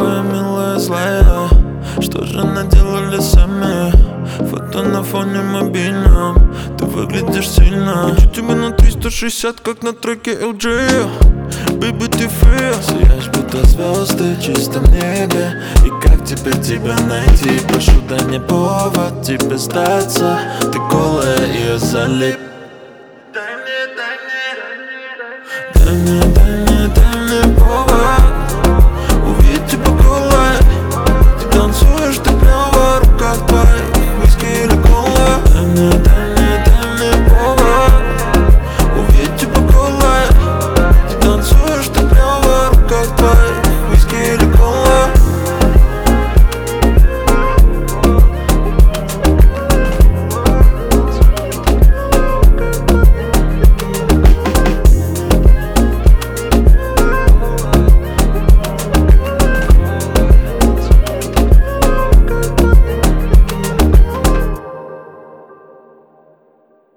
красивая, милая, злая. Что же наделали сами? Фото на фоне мобильном. Ты выглядишь сильно. Хочу тебя на 360, как на треке LG. Baby, ты фея. Сияешь, будто звезды в чистом небе. И как теперь тебя найти? Прошу, дай мне повод тебе сдаться. Ты голая, и я залип. Дай мне, дай мне, дай мне, дай мне.